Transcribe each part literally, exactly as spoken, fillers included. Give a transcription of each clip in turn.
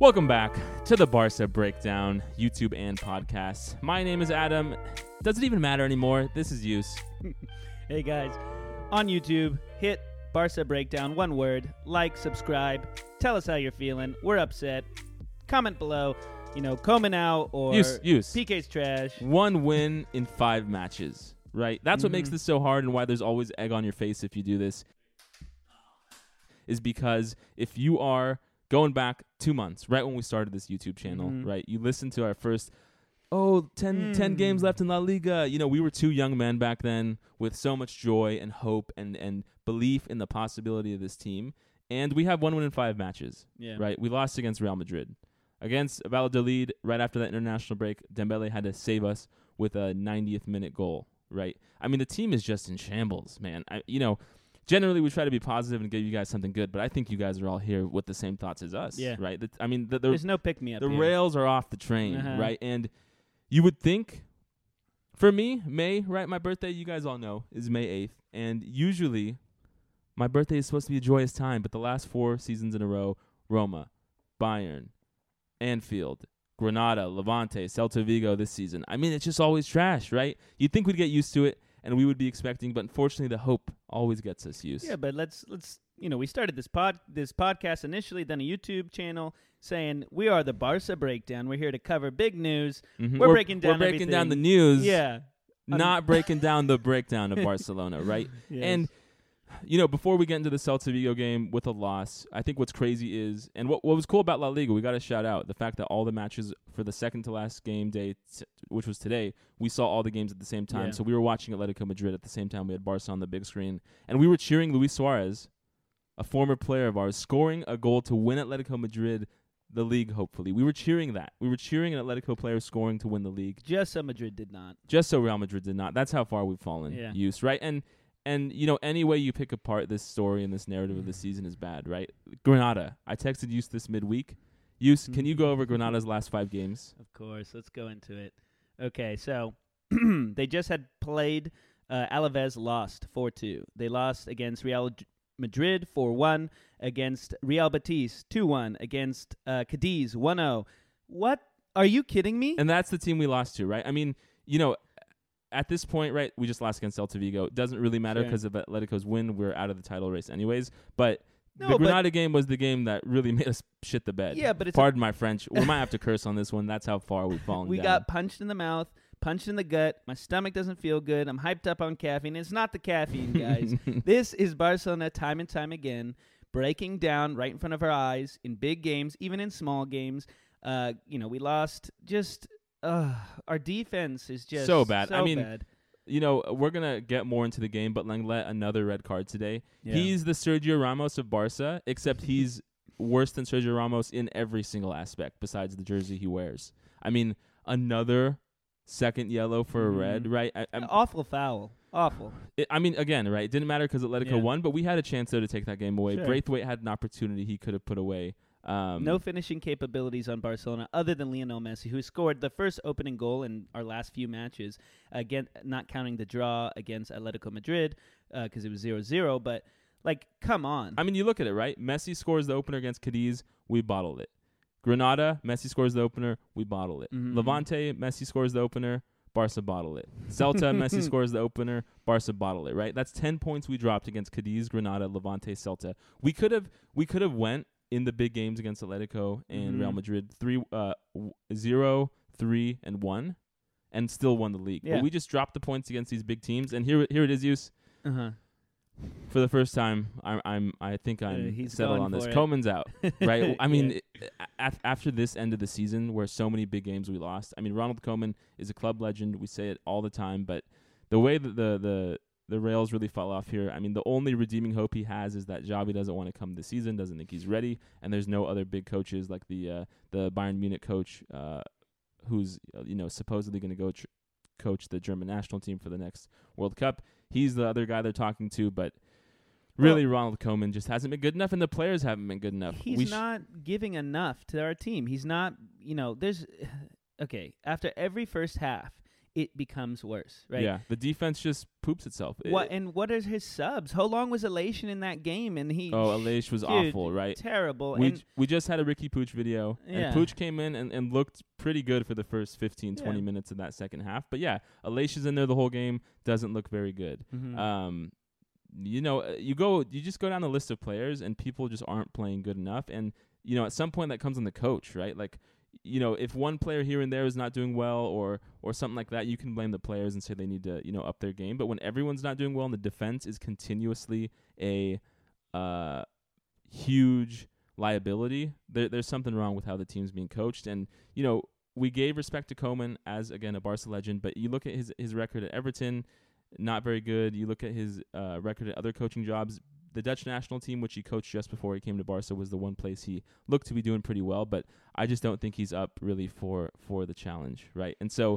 Welcome back to the Barca Breakdown, YouTube and podcast. My name is Adam. Does it even matter anymore? This is Use. Hey guys, on YouTube, hit Barca Breakdown, one word, like, subscribe, tell us how you're feeling. We're upset. Comment below, you know, Koeman out or Use, use. P K's trash. One win in five matches, right? That's what Mhm. makes this so hard and why there's always egg on your face if you do this. Is because if you are going back two months, right when we started this YouTube channel, Mhm. right? You listen to our first, oh, ten, Mm. ten games left in La Liga. You know, we were two young men back then with so much joy and hope and, and belief in the possibility of this team. And we have one win in five matches, Yeah. right? We lost against Real Madrid. Against Valladolid, right after that international break, Dembele had to save us with a ninetieth minute goal, right? I mean, the team is just in shambles, man. I, you know, generally, we try to be positive and give you guys something good, but I think you guys are all here with the same thoughts as us, Yeah. right? The, I mean, the, the, There's no pick-me-up the here. rails are off the train, Uh-huh. right? And you would think, for me, May, right, my birthday, you guys all know, is May eighth. And usually, my birthday is supposed to be a joyous time, but the last four seasons in a row, Roma, Bayern, Anfield, Granada, Levante, Celta Vigo this season. I mean, it's just always trash, right? You'd think we'd get used to it, and we would be expecting, but unfortunately, the hope always gets us used. Yeah, but let's let's you know we started this pod this podcast initially, then a YouTube channel saying we are the Barca Breakdown. We're here to cover big news. Mhm. We're breaking down We're breaking down the everything. news. Yeah, Not breaking down the breakdown of Barcelona, right? Yes. And, you know, before we get into the Celta Vigo game with a loss, I think what's crazy is, and what what was cool about La Liga, we got to shout out the fact that all the matches for the second to last game day, t- which was today, we saw all the games at the same time. Yeah. So we were watching Atletico Madrid at the same time we had Barca on the big screen. And we were cheering Luis Suarez, a former player of ours, scoring a goal to win Atletico Madrid the league, hopefully. We were cheering that. We were cheering an Atletico player scoring to win the league. just so Madrid did not. Just so Real Madrid did not. That's how far we've fallen. Yeah. Use, right? And, and you know, any way you pick apart this story and this narrative of the season is bad, right? Granada. I texted Use this midweek. Use, can you go over Granada's last five games? Of course, let's go into it. Okay, so they just had played. Uh, Alaves lost four two. They lost against Real J- Madrid four one, against Real Betis two one, against uh, Cadiz one oh. What? Are you kidding me? And that's the team we lost to, right? I mean, you know, at this point, right, we just lost against Celta Vigo. It doesn't really matter Sure. because of Atletico's win. We're out of the title race anyways. But No, the but- Granada game was the game that really made us shit the bed. Yeah, but it's a- Pardon my French. We might have to curse on this one. That's how far we've fallen we down. got punched in the mouth, punched in the gut. My stomach doesn't feel good. I'm hyped up on caffeine. It's not the caffeine, guys. This is Barcelona time and time again, breaking down right in front of our eyes in big games, even in small games. Uh, you know, we lost. Just uh, our defense is just So bad. So I mean, bad. You know, we're going to get more into the game, but Lenglet, another red card today. Yeah. He's the Sergio Ramos of Barca, except he's worse than Sergio Ramos in every single aspect besides the jersey he wears. I mean, another second yellow for Mhm. a red, right? I, I'm, Awful foul. Awful. it, I mean, again, right? It didn't matter because Atletico Yeah. won, but we had a chance, though, to take that game away. Sure. Braithwaite had an opportunity he could have put away. Um, No finishing capabilities on Barcelona other than Lionel Messi, who scored the first opening goal in our last few matches, again, not counting the draw against Atletico Madrid because it was zero zero. But, like, come on. I mean, you look at it, right? Messi scores the opener against Cadiz, we bottled it. Granada, Messi scores the opener, we bottle it. Mhm. Levante, Messi scores the opener, Barca bottle it. Celta, Messi scores the opener, Barca bottle it, right? That's ten points we dropped against Cadiz, Granada, Levante, Celta. We could have we could have went in the big games against Atletico and Mhm. Real Madrid three, uh, w- zero, three, and one, and still won the league. Yeah. But we just dropped the points against these big teams, and here here it is, Use. Uh-huh. For the first time, I'm, I'm I think Uh, I'm he's settled going on this. for it. Koeman's out, right? I mean, Yeah. it, af- after this end of the season, where so many big games we lost. I mean, Ronald Koeman is a club legend. We say it all the time, but the way that the the the rails really fell off here. I mean, the only redeeming hope he has is that Xavi doesn't want to come this season, doesn't think he's ready, and there's no other big coaches like the uh, the Bayern Munich coach, uh, who's uh, you know supposedly going to go tr- coach the German national team for the next World Cup. He's the other guy they're talking to, but. Really, Ronald Koeman just hasn't been good enough, and the players haven't been good enough. He's We sh- not giving enough to our team. He's not, you know, there's, okay, after every first half, it becomes worse, right? Yeah, the defense just poops itself. What It- and what are his subs? How long was Elation in that game? And he oh, Aleix was dude, awful, right? terrible. We and j- we just had a Ricky Pooch video, Yeah. and Pooch came in and, and looked pretty good for the first fifteen, twenty Yeah. minutes of that second half. But yeah, Aleix is in there the whole game, doesn't look very good. Mhm. Um, you know, uh, you go, you just go down the list of players, and people just aren't playing good enough. And you know, at some point, that comes on the coach, right? Like, you know, if one player here and there is not doing well, or or something like that, you can blame the players and say they need to, you know, up their game. But when everyone's not doing well and the defense is continuously a uh, huge liability, there, there's something wrong with how the team's being coached. And you know, we gave respect to Koeman as, again, a Barca legend, but you look at his his record at Everton, not very good. You look at his uh, record at other coaching jobs. The Dutch national team, which he coached just before he came to Barca, was the one place he looked to be doing pretty well. But I just don't think he's up really for for the challenge, right? And so,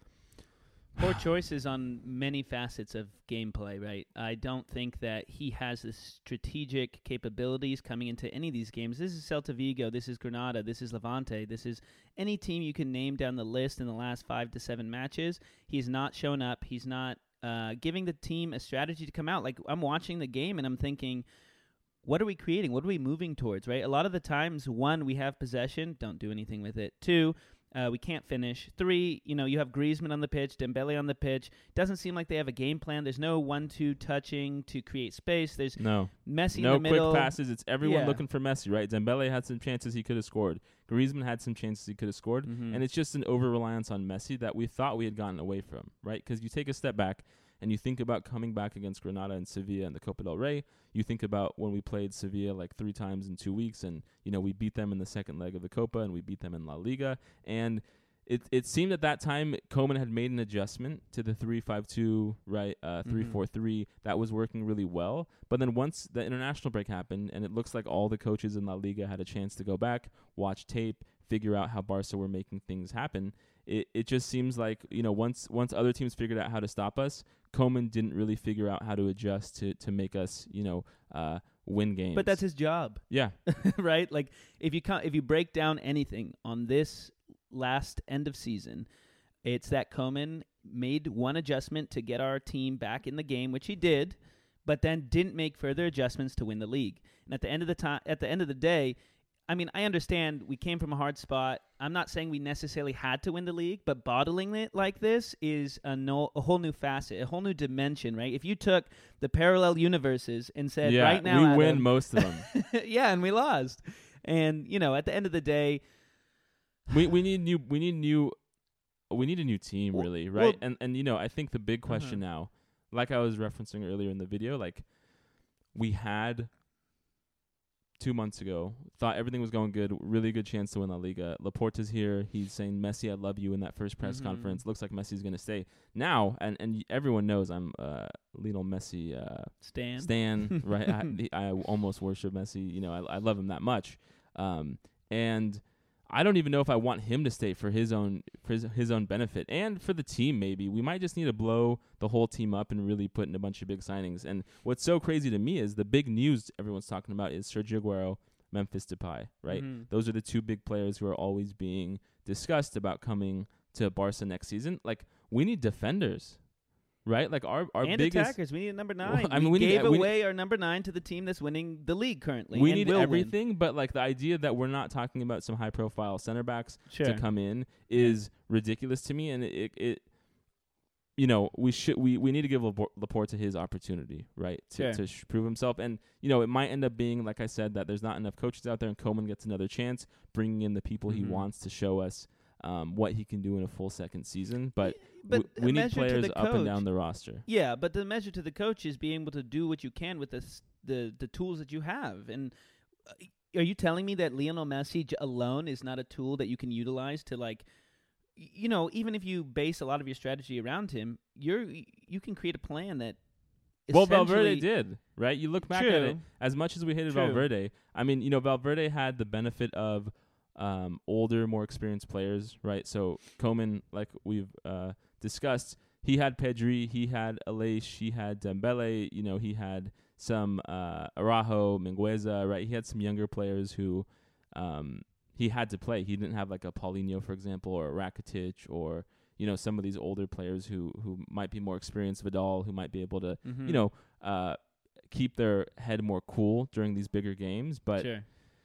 Poor choices on many facets of gameplay, right? I don't think that he has the strategic capabilities coming into any of these games. This is Celta Vigo, this is Granada, this is Levante, this is any team you can name down the list in the last five to seven matches. He's not shown up. He's not uh, giving the team a strategy to come out. Like, I'm watching the game and I'm thinking, what are we creating? What are we moving towards, right? A lot of the times, one, we have possession, don't do anything with it. Two, Uh, we can't finish. Three, you know, you have Griezmann on the pitch, Dembele on the pitch. Doesn't seem like they have a game plan. There's no one-two touching to create space. There's no. Messi No in the middle. quick passes. It's everyone Yeah. looking for Messi, right? Dembele had some chances he could have scored. Griezmann had some chances he could have scored. Mhm. And it's just an over-reliance on Messi that we thought we had gotten away from, right? Because you take a step back and you think about coming back against Granada and Sevilla in the Copa del Rey. You think about when we played Sevilla like three times in two weeks, and, you know, we beat them in the second leg of the Copa, and we beat them in La Liga. And It it seemed at that time Koeman had made an adjustment to the three five two, right, uh, three four three. That was working really well. But then once the international break happened, and it looks like all the coaches in La Liga had a chance to go back, watch tape, figure out how Barca were making things happen, it, it just seems like, you know, once once other teams figured out how to stop us, Koeman didn't really figure out how to adjust to, to make us, you know, uh, win games. But that's his job. Yeah. Right? Like, if you ca- if you break down anything on this last end of season, it's that Koeman made one adjustment to get our team back in the game, which he did, but then didn't make further adjustments to win the league. And at the end of the time, at the end of the day, I mean, I understand we came from a hard spot. I'm not saying we necessarily had to win the league, but bottling it like this is a, no, a whole new facet, a whole new dimension, right? If you took the parallel universes and said, yeah, right now, we Adam, win most of them. yeah, and we lost. And, you know, at the end of the day, we we need new we need new we need a new team, Well- really, right? well- and and you know, I think the big question now, like I was referencing earlier in the video, like we had two months ago, thought everything was going good, really good chance to win La Liga. Laporta's here. He's saying, Messi, I love you in that first press Mhm. conference. Looks like Messi's going to stay. Now, and, and y- everyone knows I'm uh, Lionel Messi uh, Stan. Stan, right? I, I almost worship Messi. You know, I, I love him that much. Um, and I don't even know if I want him to stay for his own for his, his own benefit and for the team. Maybe we might just need to blow the whole team up and really put in a bunch of big signings. And what's so crazy to me is the big news everyone's talking about is Sergio Aguero, Memphis Depay, right? Mhm. Those are the two big players who are always being discussed about coming to Barca next season. Like, we need defenders, right? Like our our and biggest. attackers. We need a number Well, nine. I mean, we, we need- gave we need- away our number nine to the team that's winning the league currently. We and need will win. everything, but like the idea that we're not talking about some high profile center backs Sure. to come in is ridiculous to me, and it, it, it you know, we should we, we need to give Lapor- Laporta his opportunity, right, to Sure. to sh- prove himself. And you know, it might end up being, like I said, that there's not enough coaches out there, and Koeman gets another chance, bringing in the people Mhm. he wants to show us um, what he can do in a full second season. But, But we, we a need measure to players the up and coach- down the roster. Yeah, but the measure to the coach is being able to do what you can with the s- the, the tools that you have. And uh, are you telling me that Lionel Messi j- alone is not a tool that you can utilize to, like, y- you know, even if you base a lot of your strategy around him, you're y- you can create a plan that. Well, Valverde essentially- did, right? You look back at True. it, as much as we hated True. Valverde, I mean, you know, Valverde had the benefit of um, older, more experienced players, right? So Koeman, like we've uh, discussed, he had Pedri, he had Aleix, he had Dembele, you know, he had some uh, Araujo, Mingueza, right? He had some younger players who um, he had to play. He didn't have like a Paulinho, for example, or a Rakitic, or you know, some of these older players who who might be more experienced, Vidal, who might be able to, Mm-hmm. you know, uh, keep their head more cool during these bigger games. But Sure.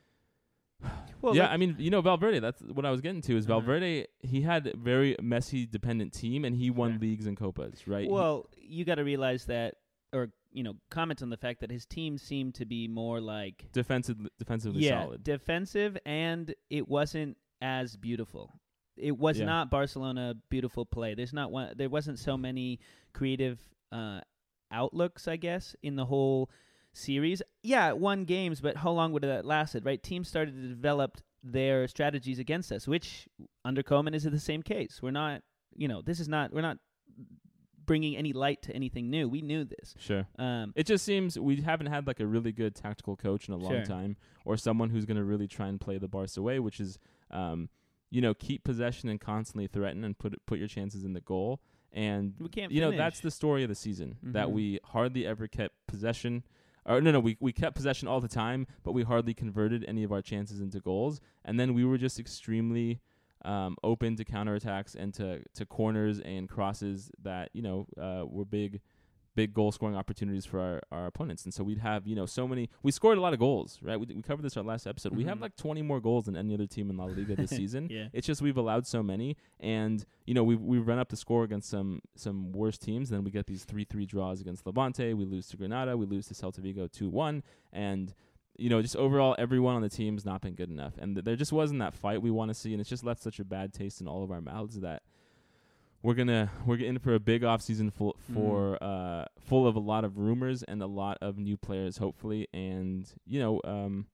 Well, yeah, let- I mean, you know, Valverde, that's what I was getting to is Uh-huh. Valverde, he had a very Messi dependent team and he won Sure. leagues and copas, right? He- Well, you got to realize that, or you know, comment on the fact that his team seemed to be more like defensive, defensively yeah, solid. defensive, and it wasn't as beautiful. It was Yeah. not Barcelona beautiful play. There's not one. There wasn't so many creative uh, outlooks, I guess, in the whole series. Yeah, it won games, but how long would that lasted? Right? Teams started to develop their strategies against us, which under Koeman is the same case. We're not, you know, this is not. We're not bringing any light to anything new. We knew this. Sure. Um, It just seems we haven't had like a really good tactical coach in a long Sure. time, or someone who's going to really try and play the Barca way, which is, um, you know, keep possession and constantly threaten and put put your chances in the goal. And we can't. you know finish. that's the story of the season, that Mhm. we hardly ever kept possession. Or no, no, we we kept possession all the time, but we hardly converted any of our chances into goals. And then we were just extremely um, open to counterattacks and to, to corners and crosses that, you know, uh, were big, big goal scoring opportunities for our, our opponents. And so we'd have, you know, so many, we scored a lot of goals, right? We, we covered this our last episode. We have Mhm. like twenty more goals than any other team in La Liga this season. Yeah. It's just we've allowed so many, and you know we've we've run up the score against some some worse teams. Then we get these three three draws against Levante. We lose to Granada. We lose to Celta Vigo two one, and you know just overall everyone on the team's not been good enough, and th- there just wasn't that fight we want to see, and it's just left such a bad taste in all of our mouths that we're gonna we're in for a big off season full for uh full of a lot of rumors and a lot of new players hopefully, and you know um.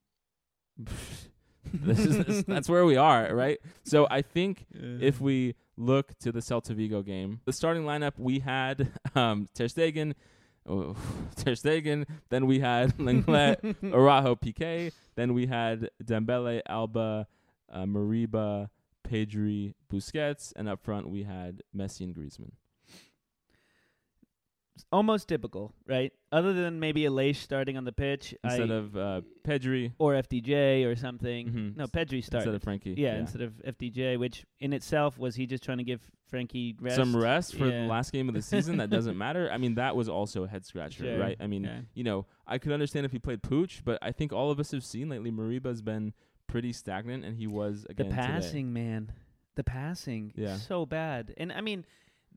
this is this, that's where we are, right? So I think if we look to the Celta Vigo game, the starting lineup we had um, Ter Stegen, oh, Ter Stegen, then we had Lenglet, Araujo, Piqué, then we had Dembele, Alba, uh, Mariba, Pedri, Busquets, and up front we had Messi and Griezmann. Almost typical, right? Other than maybe Aleix starting on the pitch Instead I, of uh, Pedri, or F D J or something. Mhm. No, Pedri started. instead of Frankie. yeah, instead of F D J, which in itself was he just trying to give Frankie rest? Some rest for Yeah. the last game of the season. That doesn't matter. I mean, that was also a head scratcher, Sure. right? I mean, Yeah. you know, I could understand if he played Pooch, but I think all of us have seen lately Mariba's been pretty stagnant, and he was The again today. passing, man. The passing. Yeah. So bad. And I mean,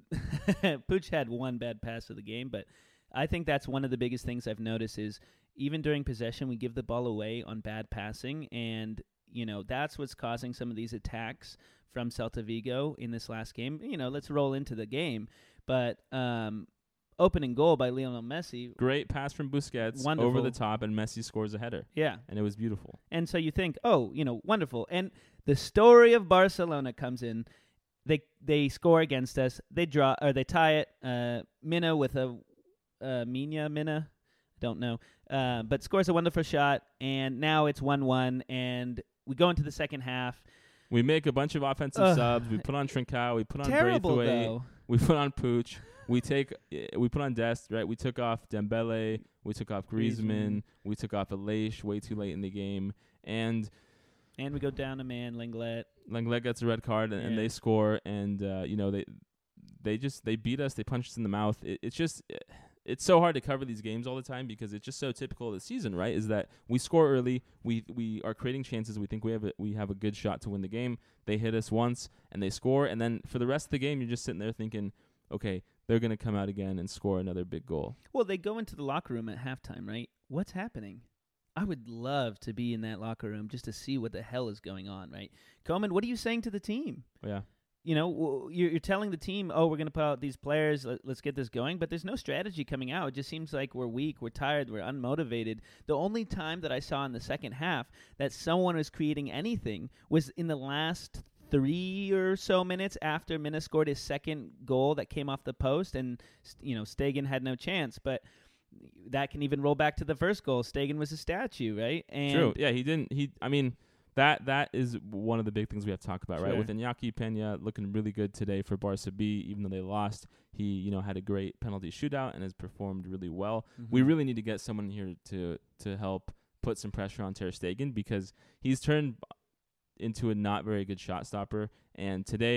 Pooch had one bad pass of the game, but I think that's one of the biggest things I've noticed is even during possession, we give the ball away on bad passing. And, you know, that's what's causing some of these attacks from Celta Vigo in this last game. You know, let's roll into the game. But um, opening goal by Lionel Messi. Great pass from Busquets Wonderful. over the top, and Messi scores a header, Yeah. and it was beautiful. And so you think, oh, you know, wonderful. And the story of Barcelona comes in. They they score against us. They draw or they tie it. Uh, Mina with a uh, Mina Mina, don't know, uh, but scores a wonderful shot. And now it's one one. And we go into the second half. We make a bunch of offensive Ugh. subs. We put on Trincao. We put on Terrible Braithwaite. though. We put on Pooch. We take uh, we put on Dest, right? We took off Dembele. We took off Griezmann. Griezmann. We took off Aleix way too late in the game, and And we go down a man, Lenglet. Lenglet gets a red card, and, and Yeah. they score, and uh, you know they they just they beat us. They punched us in the mouth. It, it's just it's so hard to cover these games all the time because it's just so typical of the season, right? Is that we score early, we we are creating chances. We think we have a, we have a good shot to win the game. They hit us once, and they score, and then for the rest of the game, you're just sitting there thinking, okay, they're gonna come out again and score another big goal. Well, they go into the locker room at halftime, right? What's happening? I would love to be in that locker room just to see what the hell is going on, right? Koeman, what are you saying to the team? Yeah. You know, w- you're, you're telling the team, oh, we're going to put out these players, let, let's get this going, but there's no strategy coming out. It just seems like we're weak, we're tired, we're unmotivated. The only time that I saw in the second half that someone was creating anything was in the last three or so minutes after Mina scored his second goal that came off the post, and, you know, Stegen had no chance, but that can even roll back to the first goal. Stegen was a statue, right? And True. Yeah, he didn't. He. I mean, that that is one of the big things we have to talk about, right? Sure. With Iñaki Peña looking really good today for Barca B, even though they lost, he you know had a great penalty shootout and has performed really well. Mhm. We really need to get someone here to to help put some pressure on Ter Stegen because he's turned into a not very good shot stopper. And today,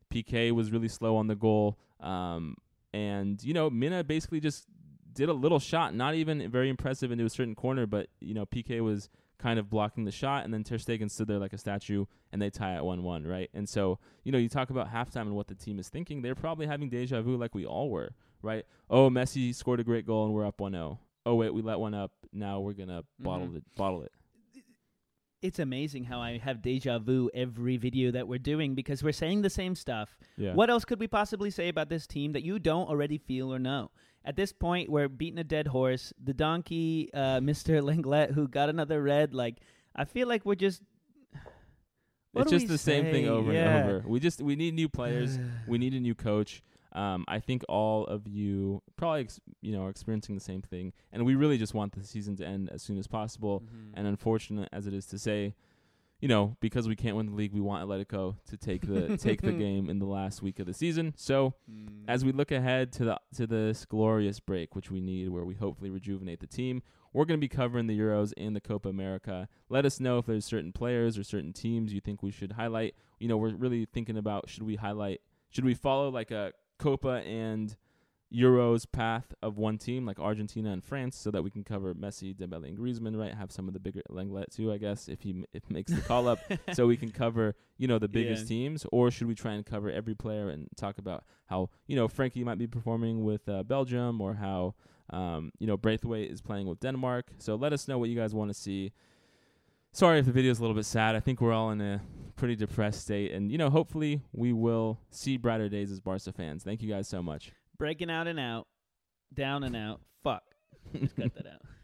P K was really slow on the goal. Um, and, you know, Mina basically just did a little shot, not even very impressive into a certain corner, but, you know, P K was kind of blocking the shot, and then Ter Stegen stood there like a statue, and they tie at one one, right? And so, you know, you talk about halftime and what the team is thinking. They're probably having deja vu like we all were, right? Oh, Messi scored a great goal, and we're up one oh. Oh, wait, we let one up. Now we're going to mm-hmm. bottle it. Bottle it. It's amazing how I have deja vu every video that we're doing because we're saying the same stuff. Yeah. What else could we possibly say about this team that you don't already feel or know? At this point, we're beating a dead horse. The donkey, uh, Mister Lenglet, who got another red, like, I feel like we're just... It's just the say? same thing over yeah. and over. We just we need new players. We need a new coach. Um, I think all of you probably ex- you know are experiencing the same thing, and we really just want the season to end as soon as possible. Mm-hmm. And unfortunate as it is to say, you know, because we can't win the league, we want Atletico to take the take the game in the last week of the season. So, mm. as we look ahead to the to this glorious break, which we need, where we hopefully rejuvenate the team, we're going to be covering the Euros and the Copa America. Let us know if there's certain players or certain teams you think we should highlight. You know, we're really thinking about should we highlight, should we follow like a Copa and Euros path of one team like Argentina and France so that we can cover Messi, Dembele, and Griezmann, right? Have some of the bigger Lenglet too, I guess, if he m- if makes the call up, so we can cover, you know, the biggest yeah. teams. Or should we try and cover every player and talk about how, you know, Frankie might be performing with uh, Belgium, or how, um, you know, Braithwaite is playing with Denmark. So let us know what you guys want to see. Sorry if the video is a little bit sad. I think we're all in a pretty depressed state. And, you know, hopefully we will see brighter days as Barca fans. Thank you guys so much. Breaking out and out, down and out. Fuck. Just cut that out.